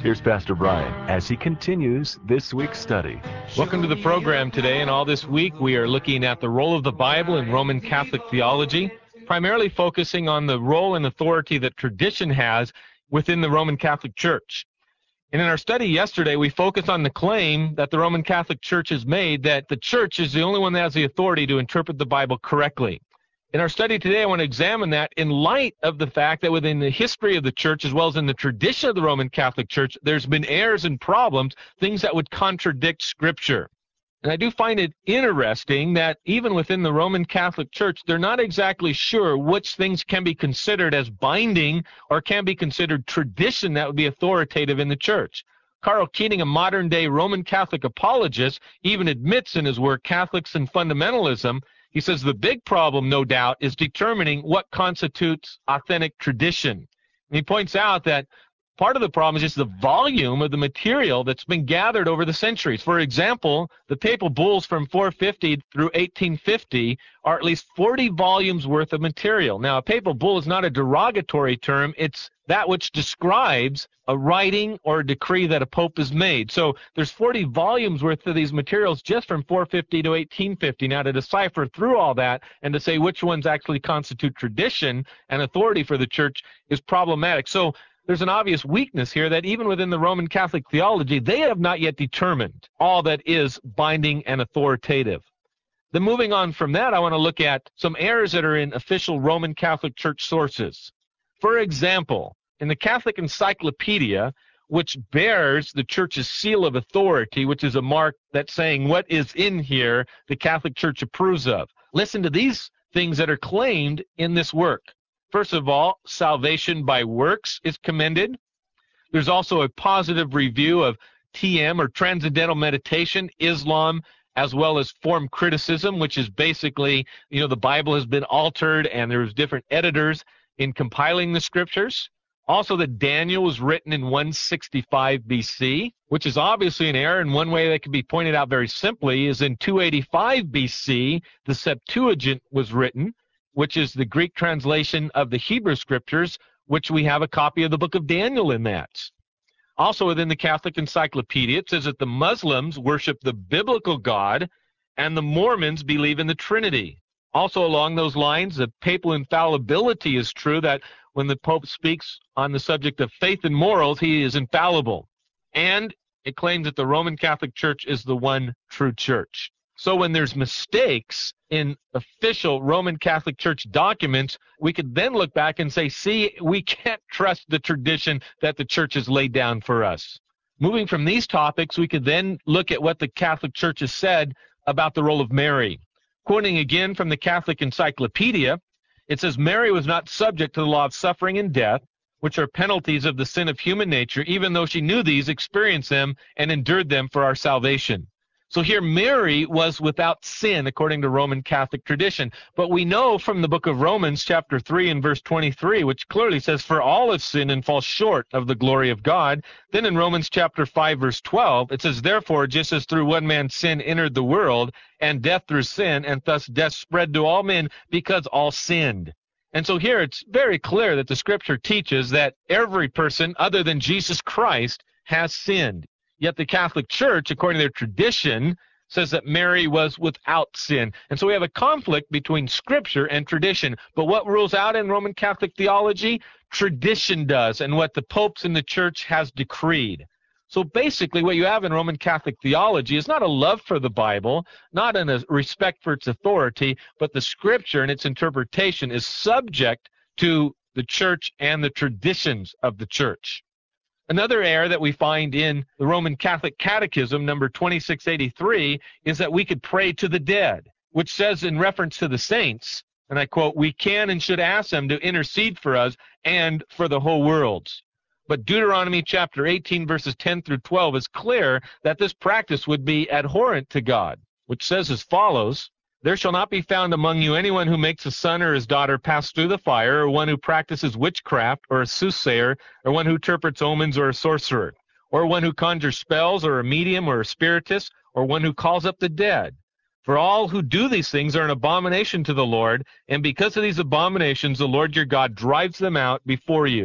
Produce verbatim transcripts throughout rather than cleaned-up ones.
Here's Pastor Brian as he continues this week's study. Welcome to the program today, and all this week we are looking at the role of the Bible in Roman Catholic theology, primarily focusing on the role and authority that tradition has within the Roman Catholic Church. And in our study yesterday, we focused on the claim that the Roman Catholic Church has made that the Church is the only one that has the authority to interpret the Bible correctly. In our study today, I want to examine that in light of the fact that within the history of the Church, as well as in the tradition of the Roman Catholic Church, there's been errors and problems, things that would contradict Scripture. And I do find it interesting that even within the Roman Catholic Church, they're not exactly sure which things can be considered as binding or can be considered tradition that would be authoritative in the Church. Karl Keating, a modern-day Roman Catholic apologist, even admits in his work, Catholics and Fundamentalism, he says the big problem, no doubt, is determining what constitutes authentic tradition. And he points out that part of the problem is just the volume of the material that's been gathered over the centuries. For example, the papal bulls from four fifty through eighteen fifty are at least forty volumes worth of material. Now, a papal bull is not a derogatory term. It's that which describes a writing or a decree that a pope has made. So there's forty volumes worth of these materials just from four fifty to eighteen fifty. Now, to decipher through all that and to say which ones actually constitute tradition and authority for the Church is problematic. So there's an obvious weakness here that even within the Roman Catholic theology, they have not yet determined all that is binding and authoritative. Then moving on from that, I want to look at some errors that are in official Roman Catholic Church sources. For example, in the Catholic Encyclopedia, which bears the Church's seal of authority, which is a mark that's saying what is in here the Catholic Church approves of. Listen to these things that are claimed in this work. First of all, salvation by works is commended. There's also a positive review of T M, or Transcendental Meditation, Islam, as well as form criticism, which is basically, you know, the Bible has been altered and there's different editors in compiling the Scriptures. Also, that Daniel was written in one sixty-five B C, which is obviously an error, and one way that can be pointed out very simply is in two eighty-five B C, the Septuagint was written, which is the Greek translation of the Hebrew Scriptures, which we have a copy of the book of Daniel in that. Also within the Catholic Encyclopedia, it says that the Muslims worship the biblical God and the Mormons believe in the Trinity. Also along those lines, the papal infallibility is true, that when the Pope speaks on the subject of faith and morals, he is infallible. And it claims that the Roman Catholic Church is the one true church. So when there's mistakes in official Roman Catholic Church documents, we could then look back and say, see, we can't trust the tradition that the Church has laid down for us. Moving from these topics, we could then look at what the Catholic Church has said about the role of Mary. Quoting again from the Catholic Encyclopedia, it says, Mary was not subject to the law of suffering and death, which are penalties of the sin of human nature, even though she knew these, experienced them, and endured them for our salvation. So here Mary was without sin according to Roman Catholic tradition. But we know from the book of Romans chapter three and verse twenty-three, which clearly says, for all have sinned and fall short of the glory of God. Then in Romans chapter five verse twelve, it says, therefore, just as through one man's sin entered the world, and death through sin, and thus death spread to all men because all sinned. And so here it's very clear that the Scripture teaches that every person other than Jesus Christ has sinned. Yet the Catholic Church, according to their tradition, says that Mary was without sin. And so we have a conflict between Scripture and tradition. But what rules out in Roman Catholic theology? Tradition does, and what the popes in the Church has decreed. So basically what you have in Roman Catholic theology is not a love for the Bible, not a respect for its authority, but the Scripture and its interpretation is subject to the Church and the traditions of the Church. Another error that we find in the Roman Catholic Catechism, number twenty-six eighty-three, is that we could pray to the dead, which says in reference to the saints, and I quote, we can and should ask them to intercede for us and for the whole world. But Deuteronomy chapter eighteen, verses ten through twelve is clear that this practice would be abhorrent to God, which says as follows, there shall not be found among you anyone who makes a son or his daughter pass through the fire, or one who practices witchcraft, or a soothsayer, or one who interprets omens, or a sorcerer, or one who conjures spells, or a medium, or a spiritist, or one who calls up the dead. For all who do these things are an abomination to the Lord, and because of these abominations the Lord your God drives them out before you.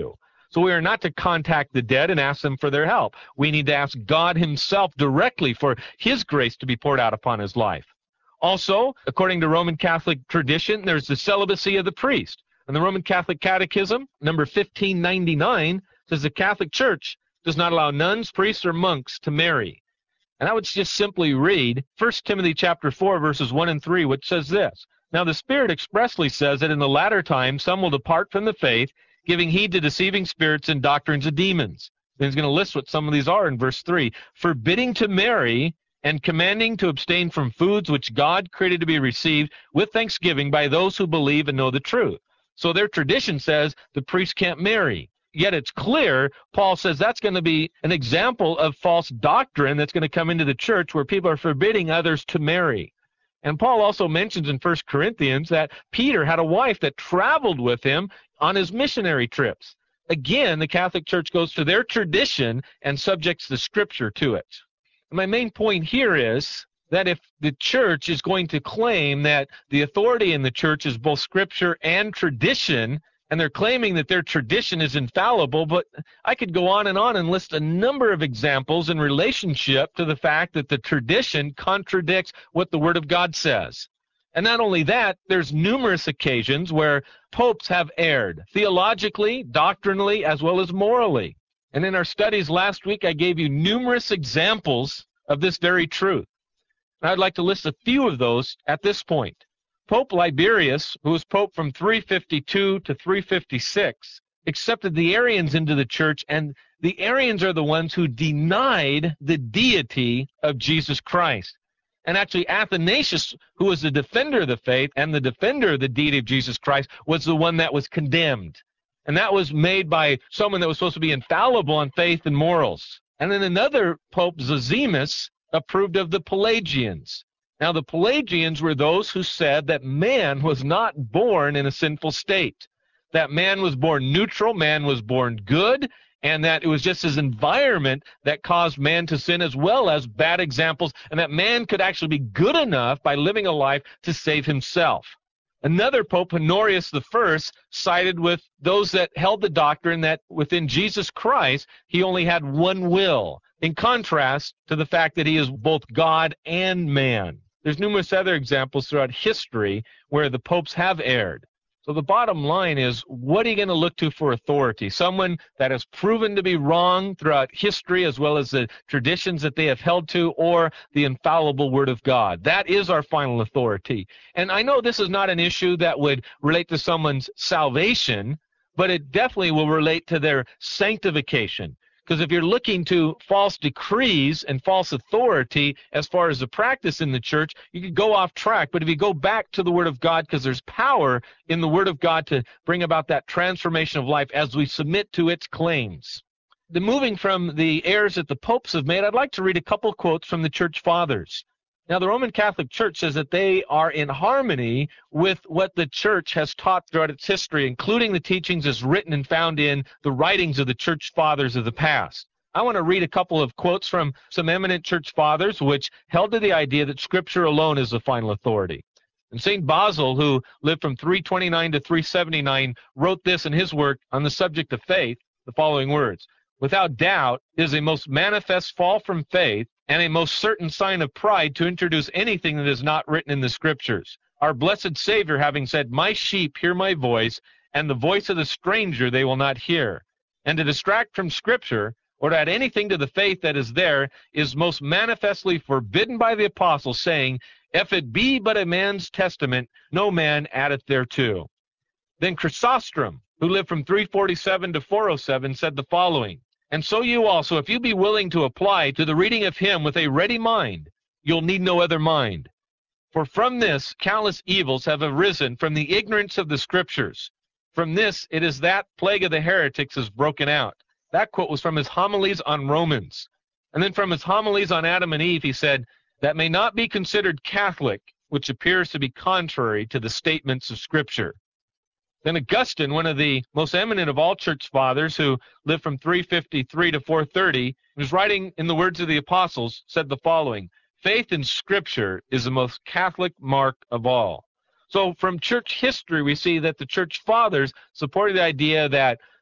So we are not to contact the dead and ask them for their help. We need to ask God himself directly for his grace to be poured out upon his life. Also, according to Roman Catholic tradition, there's the celibacy of the priest. And the Roman Catholic Catechism, number fifteen ninety-nine, says the Catholic Church does not allow nuns, priests, or monks to marry. And I would just simply read First Timothy chapter four, verses one and three, which says this. Now the Spirit expressly says that in the latter time some will depart from the faith, giving heed to deceiving spirits and doctrines of demons. Then he's going to list what some of these are in verse three. Forbidding to marry and commanding to abstain from foods which God created to be received with thanksgiving by those who believe and know the truth. So their tradition says the priest can't marry. Yet it's clear, Paul says that's going to be an example of false doctrine that's going to come into the church where people are forbidding others to marry. And Paul also mentions in First Corinthians that Peter had a wife that traveled with him on his missionary trips. Again, the Catholic Church goes to their tradition and subjects the Scripture to it. And my main point here is that if the church is going to claim that the authority in the church is both Scripture and tradition, and they're claiming that their tradition is infallible, but I could go on and on and list a number of examples in relationship to the fact that the tradition contradicts what the Word of God says. And not only that, there's numerous occasions where popes have erred, theologically, doctrinally, as well as morally. And in our studies last week, I gave you numerous examples of this very truth. And I'd like to list a few of those at this point. Pope Liberius, who was pope from three fifty-two to three fifty-six, accepted the Arians into the church, and the Arians are the ones who denied the deity of Jesus Christ. And actually, Athanasius, who was the defender of the faith and the defender of the deity of Jesus Christ, was the one that was condemned. And that was made by someone that was supposed to be infallible on faith and morals. And then another pope, Zosimus, approved of the Pelagians. Now, the Pelagians were those who said that man was not born in a sinful state, that man was born neutral, man was born good, and that it was just his environment that caused man to sin, as well as bad examples, and that man could actually be good enough by living a life to save himself. Another pope, Honorius the First, sided with those that held the doctrine that within Jesus Christ, he only had one will, in contrast to the fact that he is both God and man. There's numerous other examples throughout history where the popes have erred. So the bottom line is, what are you going to look to for authority? Someone that has proven to be wrong throughout history, as well as the traditions that they have held to, or the infallible Word of God. That is our final authority. And I know this is not an issue that would relate to someone's salvation, but it definitely will relate to their sanctification. Because if you're looking to false decrees and false authority as far as the practice in the church, you could go off track. But if you go back to the Word of God, because there's power in the Word of God to bring about that transformation of life as we submit to its claims. The moving from the errors that the popes have made, I'd like to read a couple quotes from the church fathers. Now, the Roman Catholic Church says that they are in harmony with what the church has taught throughout its history, including the teachings as written and found in the writings of the church fathers of the past. I want to read a couple of quotes from some eminent church fathers which held to the idea that Scripture alone is the final authority. And Saint Basil, who lived from three twenty-nine to three seventy-nine, wrote this in his work on the subject of faith, the following words. Without doubt, it is a most manifest fall from faith and a most certain sign of pride to introduce anything that is not written in the Scriptures. Our blessed Savior having said, "My sheep hear my voice, and the voice of the stranger they will not hear." And to distract from Scripture, or to add anything to the faith that is there, is most manifestly forbidden by the Apostle, saying, "If it be but a man's testament, no man addeth thereto." Then Chrysostom, who lived from three forty-seven to four oh seven, said the following, "And so you also, if you be willing to apply to the reading of him with a ready mind, you'll need no other mind. For from this countless evils have arisen from the ignorance of the Scriptures. From this it is that plague of the heretics is broken out." That quote was from his homilies on Romans. And then from his homilies on Adam and Eve, he said, "That may not be considered Catholic, which appears to be contrary to the statements of Scripture." Then Augustine, one of the most eminent of all church fathers, who lived from three fifty-three to four thirty, was writing in the words of the apostles, said the following, "Faith in Scripture is the most Catholic mark of all." So from church history, we see that the church fathers supported the idea that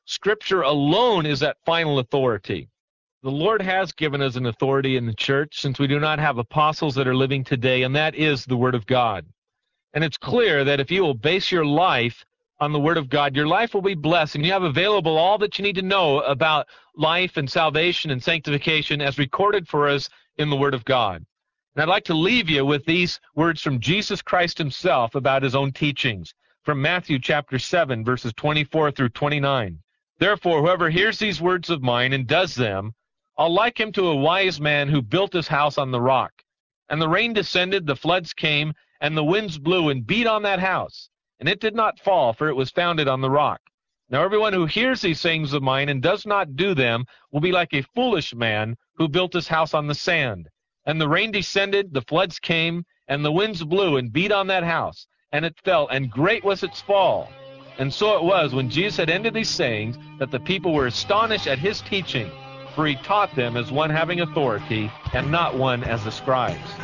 Scripture alone is that final authority. The Lord has given us an authority in the church, since we do not have apostles that are living today, and that is the Word of God. And it's clear that if you will base your life on the Word of God, your life will be blessed, and you have available all that you need to know about life and salvation and sanctification as recorded for us in the Word of God. And I'd like to leave you with these words from Jesus Christ himself about his own teachings, from Matthew chapter seven, verses twenty-four through twenty-nine. Therefore, whoever hears these words of mine and does them, I'll like him to a wise man who built his house on the rock. And the rain descended, the floods came, and the winds blew and beat on that house. And it did not fall, for it was founded on the rock. Now everyone who hears these sayings of mine and does not do them will be like a foolish man who built his house on the sand. And the rain descended, the floods came, and the winds blew and beat on that house. And it fell, and great was its fall. And so it was, when Jesus had ended these sayings, that the people were astonished at his teaching, for he taught them as one having authority, and not one as the scribes.